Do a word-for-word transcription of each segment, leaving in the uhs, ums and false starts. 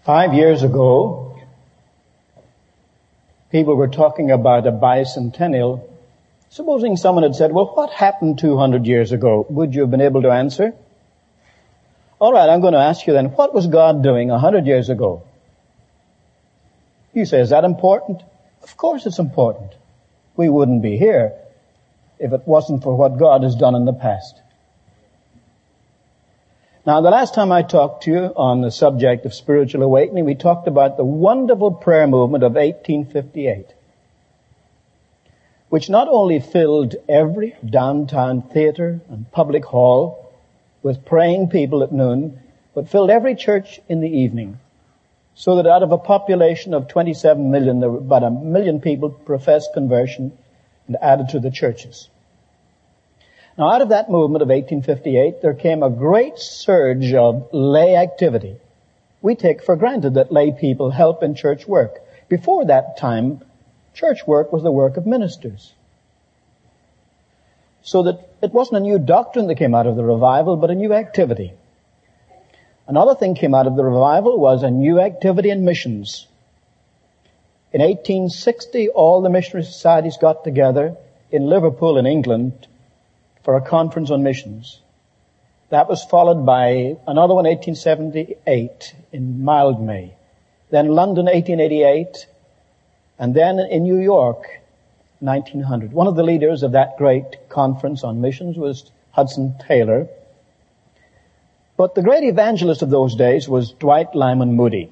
Five years ago, people were talking about a bicentennial. Supposing someone had said, well, what happened two hundred years ago? Would you have been able to answer? All right, I'm going to ask you then, what was God doing one hundred years ago? You say, is that important? Of course it's important. We wouldn't be here if it wasn't for what God has done in the past. Now, the last time I talked to you on the subject of spiritual awakening, we talked about the wonderful prayer movement of eighteen fifty-eight, which not only filled every downtown theater and public hall with praying people at noon, but filled every church in the evening, so that out of a population of twenty-seven million, there were about a million people professed conversion and added to the churches. Now, out of that movement of eighteen fifty-eight, there came a great surge of lay activity. We take for granted that lay people help in church work. Before that time, church work was the work of ministers. So that it wasn't a new doctrine that came out of the revival, but a new activity. Another thing came out of the revival was a new activity in missions. In eighteen sixty, all the missionary societies got together in Liverpool in England for a conference on missions. That was followed by another one, eighteen seventy-eight, in Mildmay. Then London, eighteen eighty-eight, and then in New York, nineteen hundred. One of the leaders of that great conference on missions was Hudson Taylor. But the great evangelist of those days was Dwight Lyman Moody.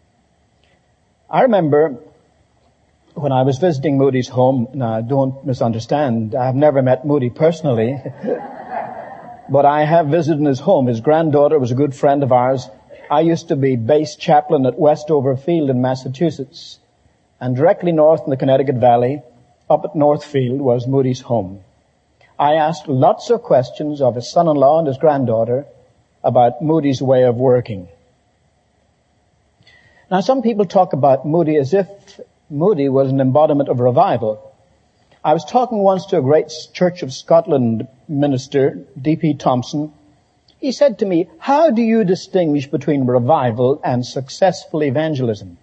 I remember when I was visiting Moody's home, now don't misunderstand, I have never met Moody personally, but I have visited his home. His granddaughter was a good friend of ours. I used to be base chaplain at Westover Field in Massachusetts, and directly north in the Connecticut Valley, up at Northfield, was Moody's home. I asked lots of questions of his son-in-law and his granddaughter about Moody's way of working. Now, some people talk about Moody as if Moody was an embodiment of revival. I was talking once to a great Church of Scotland minister, D P Thompson. He said to me, how do you distinguish between revival and successful evangelism?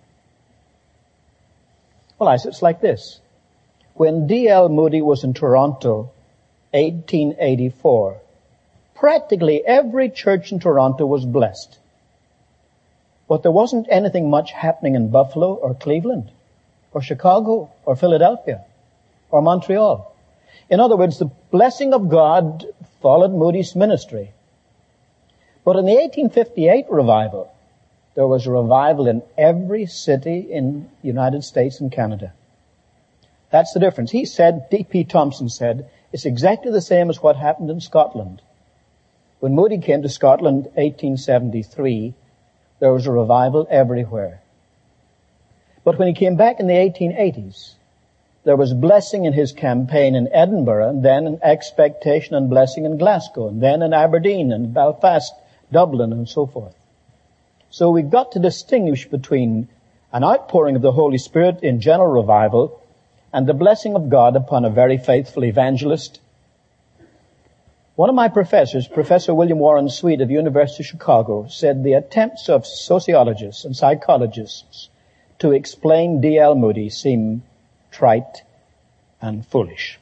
Well, I said, it's like this. When D L Moody was in Toronto, eighteen eighty-four, practically every church in Toronto was blessed. But there wasn't anything much happening in Buffalo or Cleveland or Chicago or Philadelphia or Montreal. In other words, the blessing of God followed Moody's ministry. But in the eighteen fifty-eight revival, there was a revival in every city in the United States and Canada. That's the difference. He said, D P Thompson said, it's exactly the same as what happened in Scotland. When Moody came to Scotland, eighteen seventy-three, there was a revival everywhere. But when he came back in the eighteen eighties, there was blessing in his campaign in Edinburgh, and then an expectation and blessing in Glasgow, and then in Aberdeen and Belfast, Dublin, and so forth. So we've got to distinguish between an outpouring of the Holy Spirit in general revival and the blessing of God upon a very faithful evangelist. One of my professors, Professor William Warren Sweet of the University of Chicago, said the attempts of sociologists and psychologists to explain D L Moody seem trite and foolish.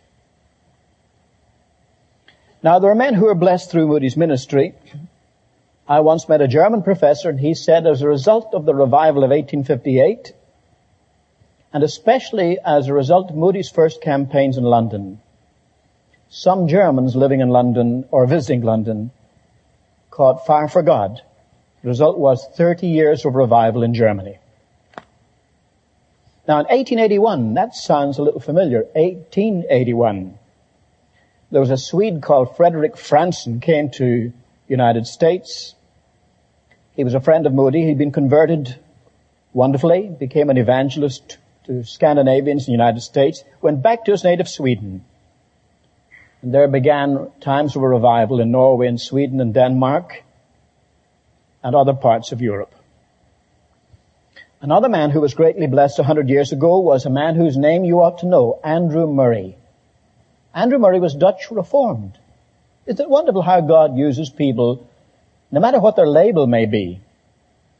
Now, there are men who are blessed through Moody's ministry. I once met a German professor, and he said as a result of the revival of eighteen fifty-eight, and especially as a result of Moody's first campaigns in London, some Germans living in London or visiting London caught fire for God. The result was thirty years of revival in Germany. Now, in eighteen eighty-one, that sounds a little familiar, eighteen eighty-one, there was a Swede called Frederick Franson came to the United States. He was a friend of Moody. He'd been converted wonderfully, became an evangelist to Scandinavians in the United States, went back to his native Sweden. And there began times of a revival in Norway and Sweden and Denmark and other parts of Europe. Another man who was greatly blessed a hundred years ago was a man whose name you ought to know, Andrew Murray. Andrew Murray was Dutch Reformed. Isn't it wonderful how God uses people, no matter what their label may be?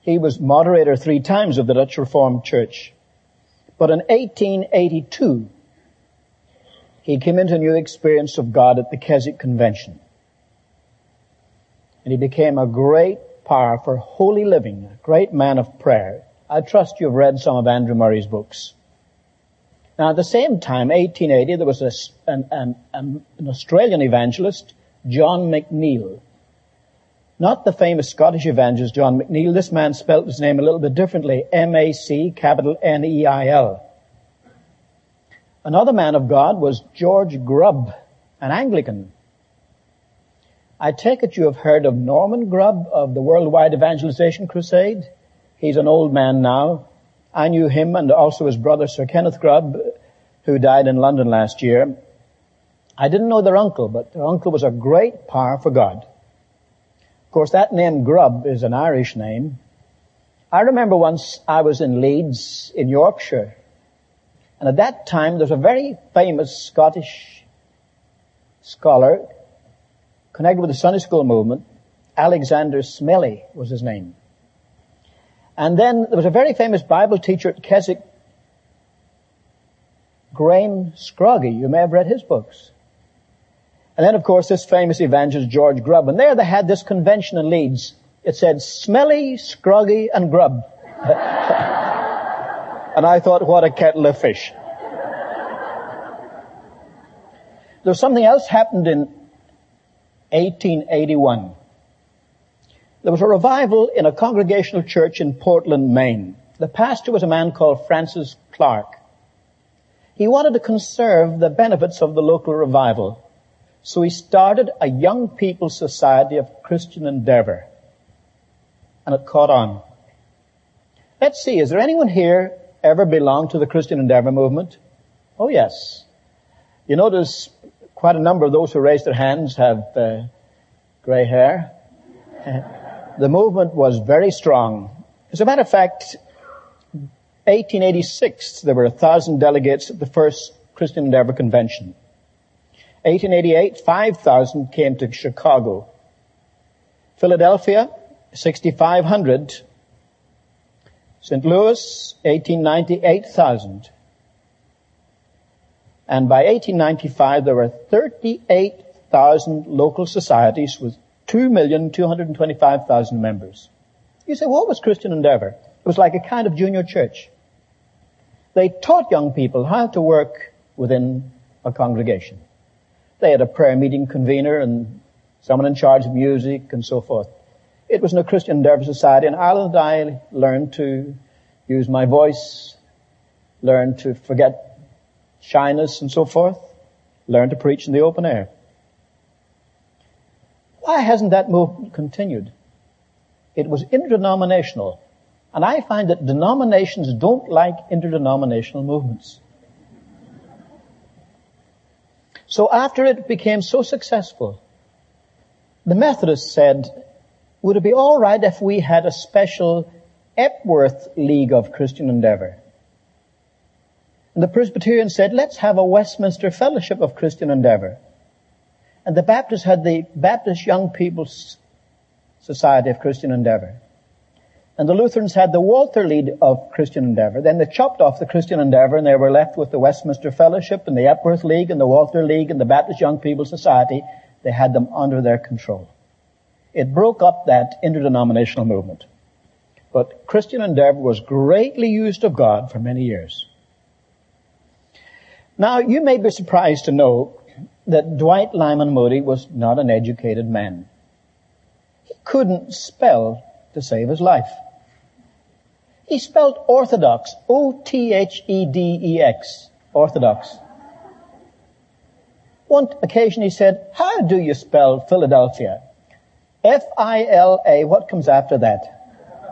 He was moderator three times of the Dutch Reformed Church. But in eighteen eighty-two, he came into a new experience of God at the Keswick Convention. And he became a great power for holy living, a great man of prayer. I trust you've read some of Andrew Murray's books. Now, at the same time, eighteen eighty, there was a, an, an, an Australian evangelist, John McNeil. Not the famous Scottish evangelist John McNeil. This man spelt his name a little bit differently, M A C, capital N E I L. Another man of God was George Grubb, an Anglican. I take it you have heard of Norman Grubb of the Worldwide Evangelization Crusade. He's an old man now. I knew him and also his brother Sir Kenneth Grubb, who died in London last year. I didn't know their uncle, but their uncle was a great power for God. Of course, that name Grubb is an Irish name. I remember once I was in Leeds in Yorkshire, and at that time there was a very famous Scottish scholar connected with the Sunday school movement. Alexander Smellie was his name. And then there was a very famous Bible teacher at Keswick, Graham Scroggie. You may have read his books. And then, of course, this famous evangelist, George Grubb. And there they had this convention in Leeds. It said, Smellie, Scroggie, and Grubb. And I thought, what a kettle of fish. There's something else happened in eighteen eighty-one. There was a revival in a congregational church in Portland, Maine. The pastor was a man called Francis Clark. He wanted to conserve the benefits of the local revival. So he started a young people's society of Christian endeavor. And it caught on. Let's see, is there anyone here ever belonged to the Christian Endeavor movement? Oh, yes. You notice quite a number of those who raised their hands have uh, gray hair. The movement was very strong. As a matter of fact, eighteen eighty-six, there were a thousand delegates at the first Christian Endeavor convention. eighteen eighty-eight, five thousand came to Chicago. Philadelphia, sixty-five hundred. Saint Louis, eighteen ninety, eight thousand. And by eighteen ninety-five, there were thirty-eight thousand local societies with two million two hundred twenty-five thousand members. You say, what was Christian Endeavor? It was like a kind of junior church. They taught young people how to work within a congregation. They had a prayer meeting convener and someone in charge of music and so forth. It was in a Christian Endeavor society, and Ireland I learned to use my voice, learned to forget shyness and so forth, learned to preach in the open air. Why hasn't that movement continued? It was interdenominational. And I find that denominations don't like interdenominational movements. So after it became so successful, the Methodists said, would it be all right if we had a special Epworth League of Christian Endeavor? And the Presbyterians said, let's have a Westminster Fellowship of Christian Endeavor. And the Baptists had the Baptist Young People's Society of Christian Endeavor. And the Lutherans had the Walther League of Christian Endeavor. Then they chopped off the Christian Endeavor and they were left with the Westminster Fellowship and the Epworth League and the Walther League and the Baptist Young People's Society. They had them under their control. It broke up that interdenominational movement. But Christian Endeavor was greatly used of God for many years. Now, you may be surprised to know that Dwight Lyman Moody was not an educated man. He couldn't spell to save his life. He spelled orthodox, O T H E D E X, orthodox. One occasion he said, how do you spell Philadelphia? F I L A, what comes after that?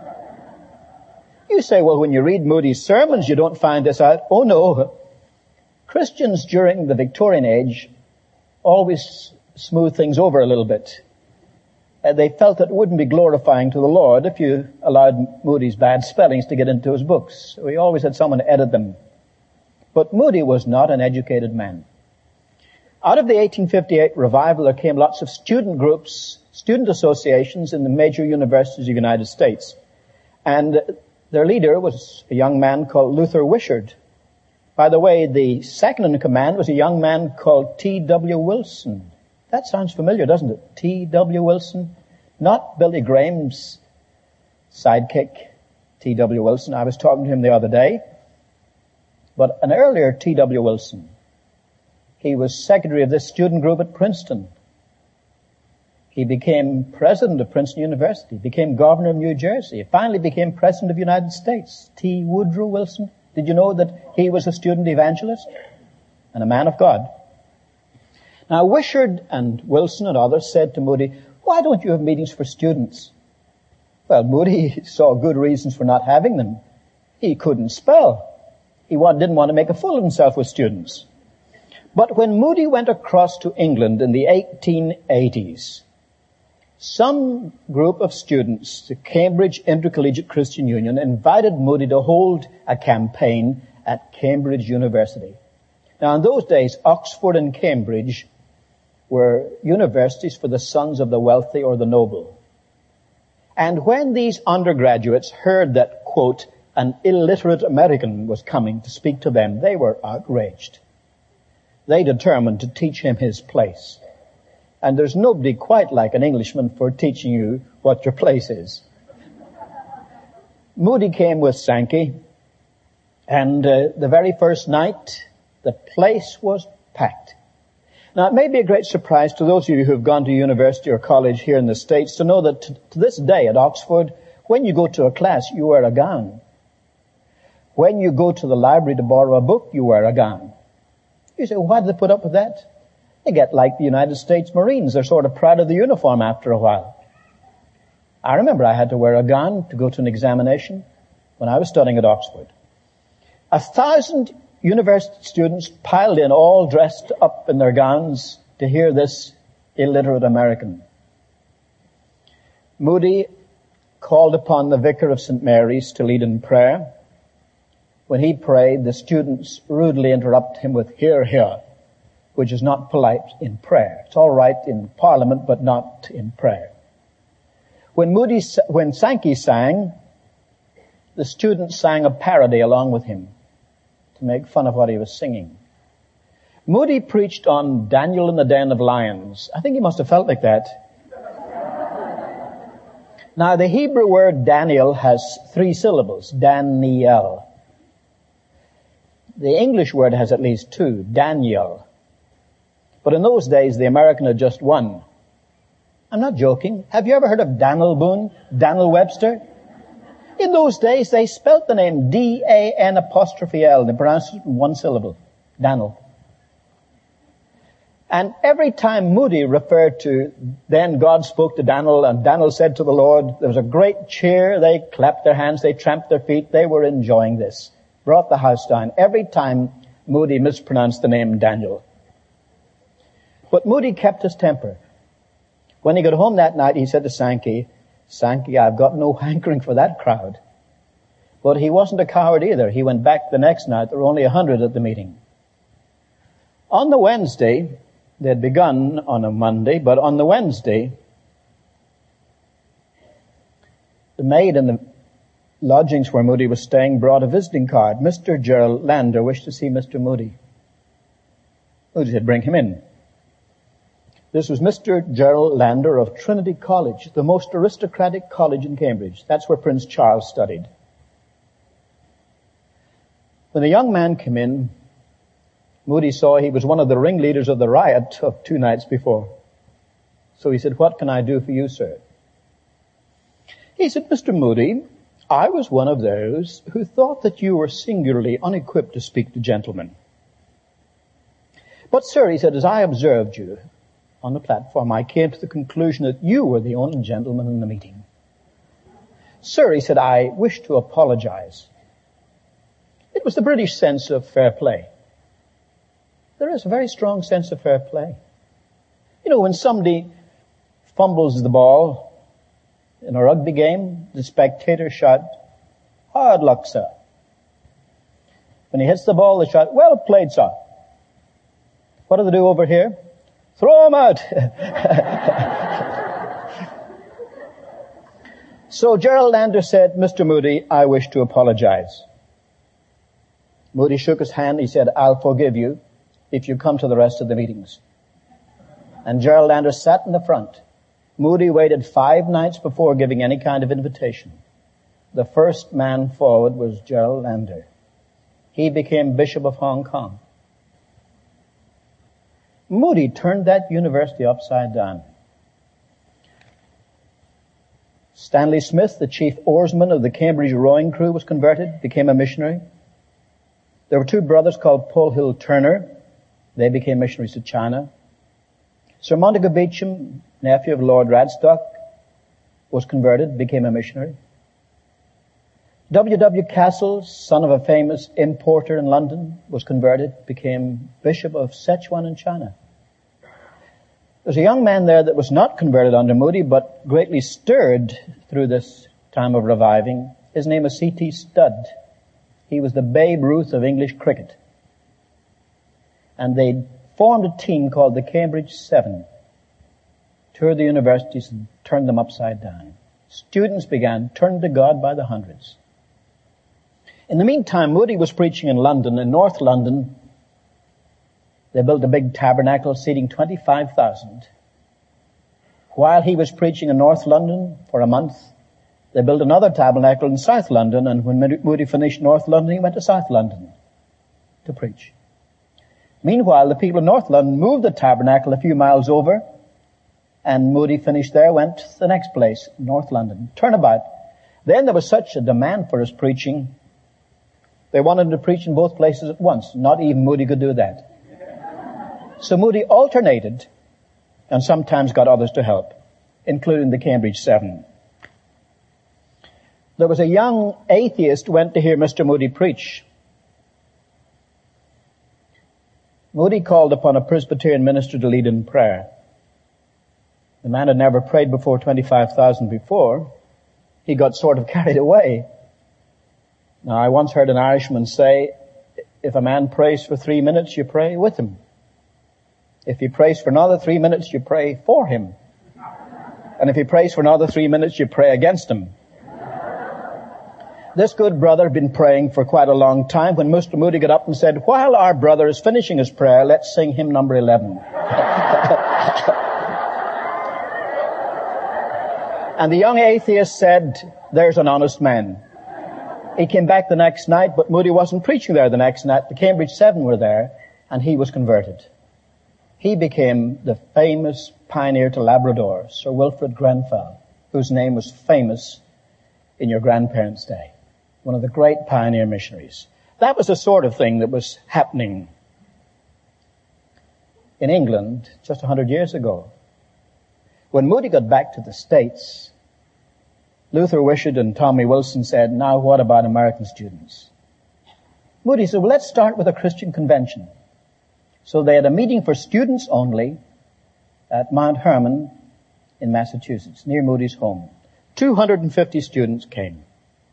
You say, well, when you read Moody's sermons, you don't find this out. Oh, no. Christians during the Victorian age always smooth things over a little bit. Uh, they felt that it wouldn't be glorifying to the Lord if you allowed Moody's bad spellings to get into his books. So he always had someone edit them. But Moody was not an educated man. Out of the eighteen fifty-eight revival, there came lots of student groups, student associations in the major universities of the United States. And their leader was a young man called Luther Wishart. By the way, the second in command was a young man called T W Wilson. That sounds familiar, doesn't it? T W Wilson. Not Billy Graham's sidekick, T W Wilson. I was talking to him the other day. But an earlier T W Wilson. He was secretary of this student group at Princeton. He became president of Princeton University, became governor of New Jersey, finally became president of the United States. T. Woodrow Wilson. Did you know that he was a student evangelist and a man of God? Now, Wishart and Wilson and others said to Moody, why don't you have meetings for students? Well, Moody saw good reasons for not having them. He couldn't spell. He didn't want to make a fool of himself with students. But when Moody went across to England in the eighteen eighties, some group of students, the Cambridge Intercollegiate Christian Union, invited Moody to hold a campaign at Cambridge University. Now, in those days, Oxford and Cambridge were universities for the sons of the wealthy or the noble. And when these undergraduates heard that, quote, an illiterate American was coming to speak to them, they were outraged. They determined to teach him his place. And there's nobody quite like an Englishman for teaching you what your place is. Moody came with Sankey, and uh, the very first night, the place was packed. Now, it may be a great surprise to those of you who have gone to university or college here in the States to know that t- to this day at Oxford, when you go to a class, you wear a gown. When you go to the library to borrow a book, you wear a gown. You say, well, why do they put up with that? They get like the United States Marines. They're sort of proud of the uniform after a while. I remember I had to wear a gown to go to an examination when I was studying at Oxford. A thousand university students piled in, all dressed up in their gowns to hear this illiterate American. Moody called upon the vicar of Saint Mary's to lead in prayer. When he prayed, the students rudely interrupt him with, hear, hear, which is not polite in prayer. It's all right in Parliament, but not in prayer. When Moody, when Sankey sang, the students sang a parody along with him to make fun of what he was singing. Moody preached on Daniel in the den of lions. I think he must have felt like that. Now, the Hebrew word Daniel has three syllables, Daniel. The English word has at least two, Daniel. But in those days, the American had just one. I'm not joking. Have you ever heard of Daniel Boone? Daniel Webster? In those days, they spelt the name D A N apostrophe L. They pronounced it in one syllable. Daniel. And every time Moody referred to, then God spoke to Daniel, and Daniel said to the Lord, there was a great cheer. They clapped their hands, they tramped their feet. They were enjoying this. Brought the house down every time Moody mispronounced the name Daniel. But Moody kept his temper. When he got home that night, he said to Sankey, Sankey, I've got no hankering for that crowd. But he wasn't a coward either. He went back the next night. There were only a hundred at the meeting. On the Wednesday, they had begun on a Monday, but on the Wednesday, the maid in the lodgings where Moody was staying brought a visiting card. Mister Gerald Lander wished to see Mister Moody. Moody said, bring him in. This was Mister Gerald Lander of Trinity College, the most aristocratic college in Cambridge. That's where Prince Charles studied. When the young man came in, Moody saw he was one of the ringleaders of the riot of two nights before. So he said, what can I do for you, sir? He said, Mister Moody, I was one of those who thought that you were singularly unequipped to speak to gentlemen. But, sir, he said, as I observed you on the platform, I came to the conclusion that you were the only gentleman in the meeting. Sir, he said, I wish to apologize. It was the British sense of fair play. There is a very strong sense of fair play. You know, when somebody fumbles the ball in a rugby game, the spectators shout, hard luck, sir. When he hits the ball, they shout, well played, sir. What do they do over here? Throw him out. So Gerald Lander said, Mister Moody, I wish to apologize. Moody shook his hand. He said, I'll forgive you if you come to the rest of the meetings. And Gerald Lander sat in the front. Moody waited five nights before giving any kind of invitation. The first man forward was Gerald Lander. He became Bishop of Hong Kong. Moody turned that university upside down. Stanley Smith, the chief oarsman of the Cambridge rowing crew, was converted, became a missionary. There were two brothers called Polhill Turner. They became missionaries to China. Sir Montagu Beecham, nephew of Lord Radstock, was converted, became a missionary. W W Castle, son of a famous importer in London, was converted, became Bishop of Sichuan in China. There's a young man there that was not converted under Moody, but greatly stirred through this time of reviving. His name is C T Studd. He was the Babe Ruth of English cricket. And they formed a team called the Cambridge Seven. Toured the universities and turned them upside down. Students began turning to God by the hundreds. In the meantime, Moody was preaching in London, in North London. They built a big tabernacle seating twenty-five thousand. While he was preaching in North London for a month, they built another tabernacle in South London, and when Moody finished North London, he went to South London to preach. Meanwhile, the people of North London moved the tabernacle a few miles over, and Moody finished there, went to the next place, North London. Turnabout. Then there was such a demand for his preaching, they wanted him to preach in both places at once. Not even Moody could do that. So Moody alternated and sometimes got others to help, including the Cambridge Seven. There was a young atheist who went to hear Mister Moody preach. Moody called upon a Presbyterian minister to lead in prayer. The man had never prayed before twenty-five thousand before. He got sort of carried away. Now, I once heard an Irishman say, if a man prays for three minutes, you pray with him. If he prays for another three minutes, you pray for him. And if he prays for another three minutes, you pray against him. This good brother had been praying for quite a long time when Mister Moody got up and said, while our brother is finishing his prayer, let's sing hymn number eleven. And the young atheist said, there's an honest man. He came back the next night, but Moody wasn't preaching there the next night. The Cambridge Seven were there, and he was converted. He became the famous pioneer to Labrador, Sir Wilfrid Grenfell, whose name was famous in your grandparents' day. One of the great pioneer missionaries. That was the sort of thing that was happening in England just a hundred years ago. When Moody got back to the States, Luther Wishart and Tommy Wilson said, now what about American students? Moody said, well, let's start with a Christian convention. So they had a meeting for students only at Mount Hermon in Massachusetts, near Moody's home. two hundred fifty students came.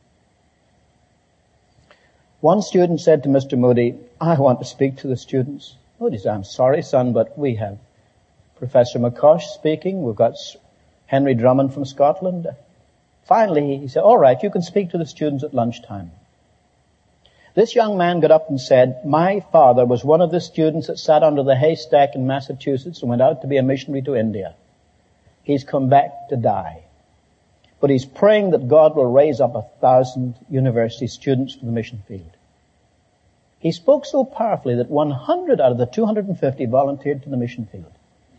One student said to Mister Moody, I want to speak to the students. Moody said, I'm sorry, son, but we have Professor McCosh speaking. We've got Henry Drummond from Scotland. Finally, he said, all right, you can speak to the students at lunchtime. This young man got up and said, my father was one of the students that sat under the haystack in Massachusetts and went out to be a missionary to India. He's come back to die. But he's praying that God will raise up a thousand university students for the mission field. He spoke so powerfully that one hundred out of the two hundred fifty volunteered to the mission field.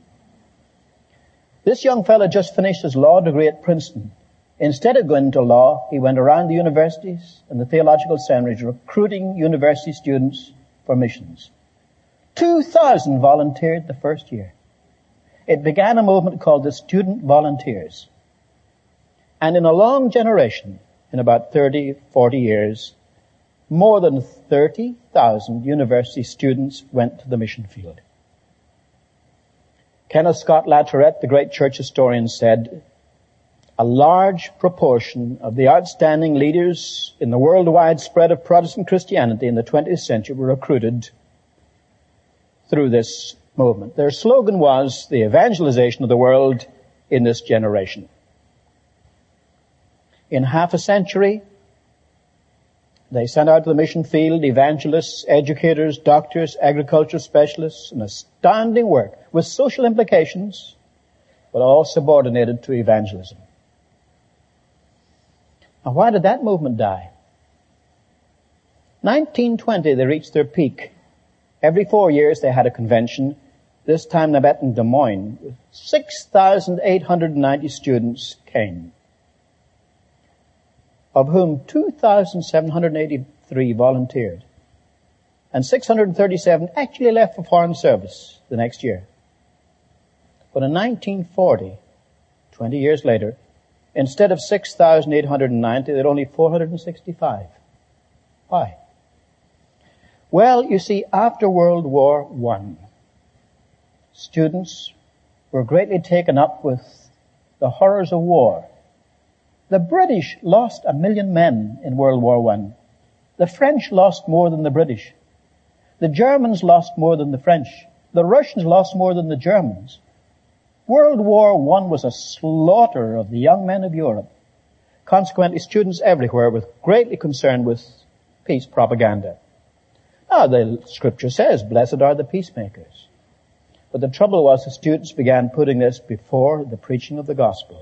This young fellow just finished his law degree at Princeton. Instead of going into law, he went around the universities and the theological seminaries recruiting university students for missions. two thousand volunteered the first year. It began a movement called the Student Volunteers. And in a long generation, in about thirty, forty years, more than thirty thousand university students went to the mission field. Kenneth Scott Latourette, the great church historian, said, a large proportion of the outstanding leaders in the worldwide spread of Protestant Christianity in the twentieth century were recruited through this movement. Their slogan was the evangelization of the world in this generation. In half a century, they sent out to the mission field evangelists, educators, doctors, agricultural specialists, an astounding work with social implications, but all subordinated to evangelism. Now, why did that movement die? nineteen twenty, they reached their peak. Every four years they had a convention. This time they met in Des Moines. six thousand eight hundred ninety students came, of whom two thousand seven hundred eighty-three volunteered. And six hundred thirty-seven actually left for foreign service the next year. But in nineteen forty, twenty years later, instead of six thousand eight hundred ninety, there were only four hundred sixty-five. Why? Well, you see, after World War One, students were greatly taken up with the horrors of war. The British lost a million men in World War One. The French lost more than the British. The Germans lost more than the French. The Russians lost more than the Germans. World War One was a slaughter of the young men of Europe. Consequently, students everywhere were greatly concerned with peace propaganda. Now, the scripture says, blessed are the peacemakers. But the trouble was the students began putting this before the preaching of the gospel.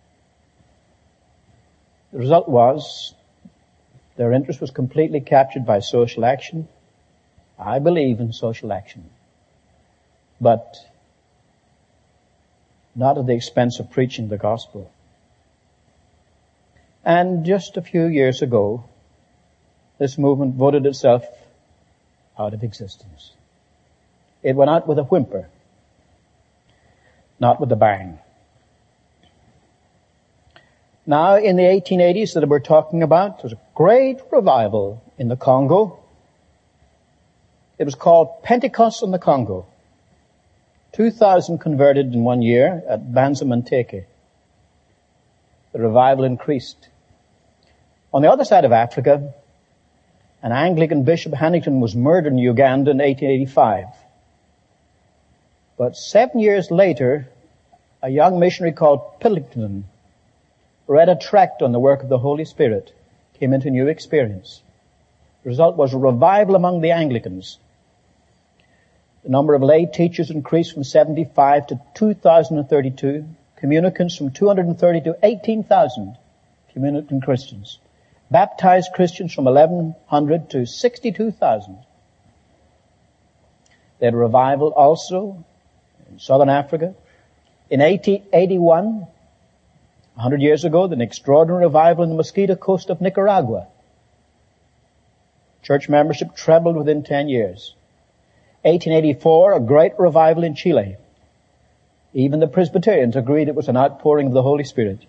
The result was their interest was completely captured by social action. I believe in social action, but not at the expense of preaching the gospel. And just a few years ago, this movement voted itself out of existence. It went out with a whimper, not with a bang. Now, in the eighteen eighties that we're talking about, there was a great revival in the Congo. It was called Pentecost in the Congo. two thousand converted in one year at Banza-Manteke. The revival increased. On the other side of Africa, an Anglican Bishop Hannington was murdered in Uganda in eighteen eighty-five. But seven years later, a young missionary called Pilkington read a tract on the work of the Holy Spirit, came into new experience. The result was a revival among the Anglicans. The number of lay teachers increased from seventy-five to two thousand thirty-two, communicants from two hundred thirty to eighteen thousand communicant Christians. Baptized Christians from eleven hundred to sixty-two thousand. They had a revival also in southern Africa. In eighteen eighty-one, a hundred years ago, an extraordinary revival in the Mosquito Coast of Nicaragua. Church membership trebled within ten years. eighteen eighty-four, a great revival in Chile. Even the Presbyterians agreed it was an outpouring of the Holy Spirit.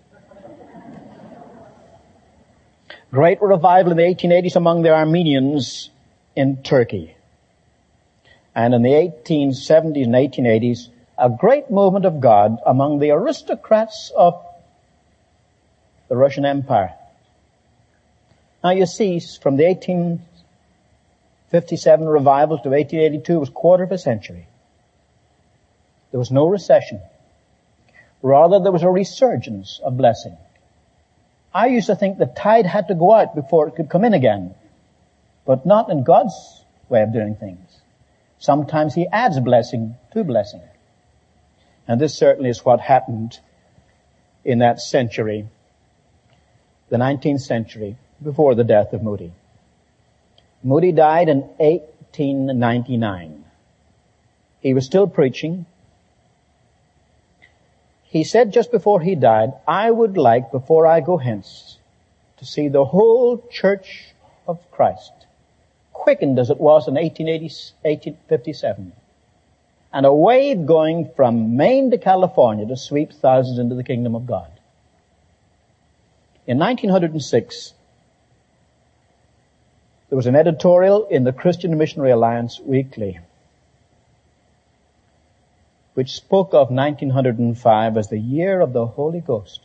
Great revival in the eighteen eighties among the Armenians in Turkey. And in the eighteen seventies and eighteen eighties, a great movement of God among the aristocrats of the Russian Empire. Now you see, from the eighteen fifty-seven revival to eighteen eighty-two was a quarter of a century. There was no recession. Rather, there was a resurgence of blessing. I used to think the tide had to go out before it could come in again, but not in God's way of doing things. Sometimes He adds blessing to blessing. And this certainly is what happened in that century, the nineteenth century, before the death of Moody. Moody died in eighteen ninety-nine. He was still preaching. He said just before he died, I would like, before I go hence, to see the whole Church of Christ quickened as it was in eighteen fifty-seven. And a wave going from Maine to California to sweep thousands into the kingdom of God. In nineteen oh six, there was an editorial in the Christian Missionary Alliance Weekly which spoke of nineteen oh five as the year of the Holy Ghost.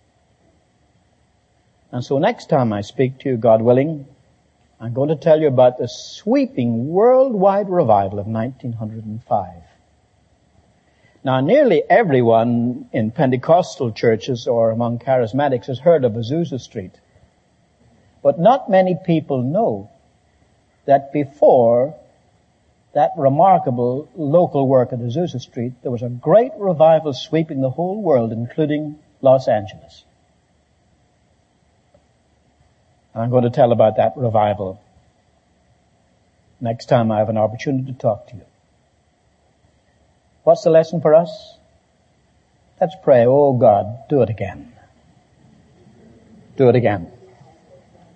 And so next time I speak to you, God willing, I'm going to tell you about the sweeping worldwide revival of nineteen oh five. Now, nearly everyone in Pentecostal churches or among charismatics has heard of Azusa Street. But not many people know that before that remarkable local work at Azusa Street, there was a great revival sweeping the whole world, including Los Angeles. I'm going to tell about that revival next time I have an opportunity to talk to you. What's the lesson for us? Let's pray. Oh God, do it again. Do it again.